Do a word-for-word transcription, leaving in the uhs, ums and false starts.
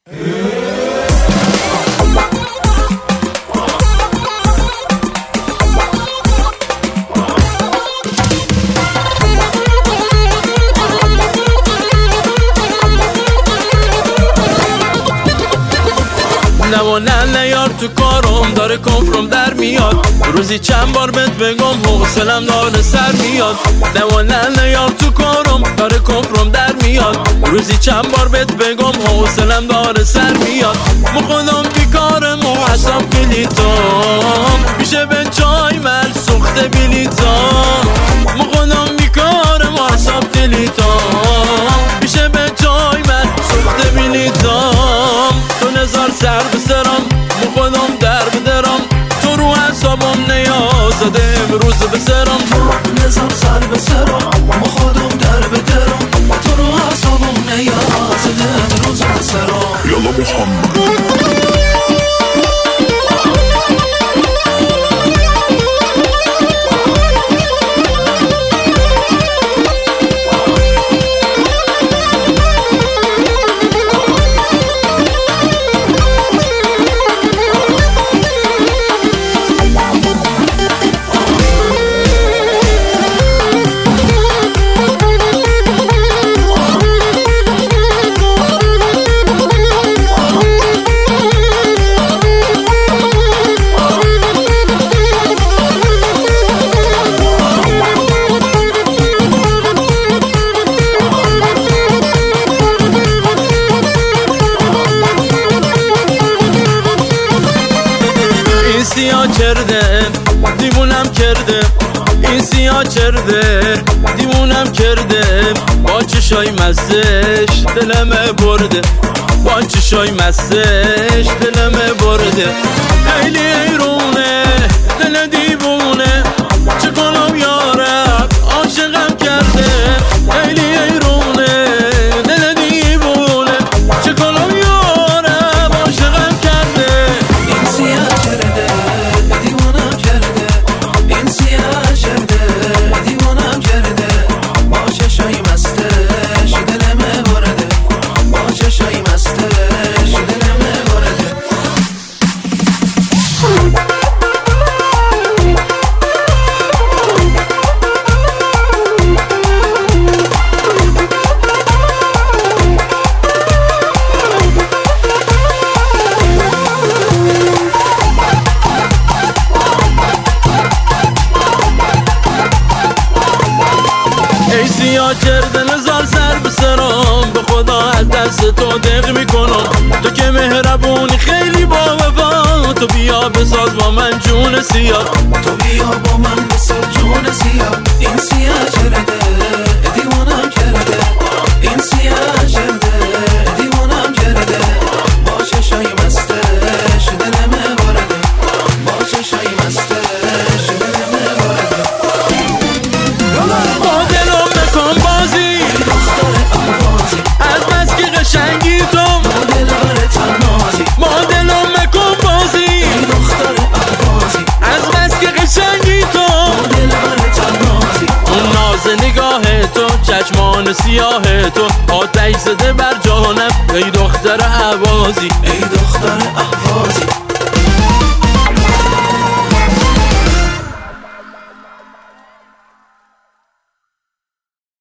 نه و نه نه یار تو کارم داره کفرم در میاد، روزی چند بار بهت بگم حوصلم داره سر میاد. نه و نه نه یار تو کارم داره کفرم در میاد، روزی چند بار بهت بگم حوصلم داره سر میاد. مو خودم بیکارم و حساب کلیتام میشه به چای مل سوخته بلیتام. مو خودم بیکارم و حساب کلیتام میشه به چای مل سوخته بلیتام. تو نزار سر بسرم مو خودم در بدرم، تو رو حسابم نیازده امروز بسرم. تو نزار سر بسرم مو خودم در بدرم، تو رو حسابم نیازده امروز بسرم. یالا محمد سیاه کرده دیوونم کرده، این سیاه کرده دیوونم کرده. با چشای مستش دلم برده، با چشای مستش دلم برده. خیلی ایرونه دل دیوونه، چه کنم یارم عاشقم کرده. خیلی ایرونه دل دیوونه، چه کنم یارم عاشقم کرده. این سیاه کرده دیوانم کرده، این سیاه کرده دیوانم کرده. با چشای مستش دلم برده، با چشای مستش دلم برده. ای سیاه کرده نزار سر بسرم، به خدا از دست تو دق میکنم. تو که مهربونی خیلی با وفا، تو بیا بساز با من جون سیاه. تو بیا با من بساز جون سیاه. این سیاه کرده دیوانم کرده، این سیاه کرده دیوانم کرده. با چشای مستش دلم برده، با چشای مستش دلم برده. با دلم بکن بازی از بس که قشنگی تو، با دلم بکن بازی از بس که قشنگی تو. اون ناز نگاه تو، چشمان سیاه تو، آتش زده بر جانم ای دختر اهوازی، ای دختر اهوازی.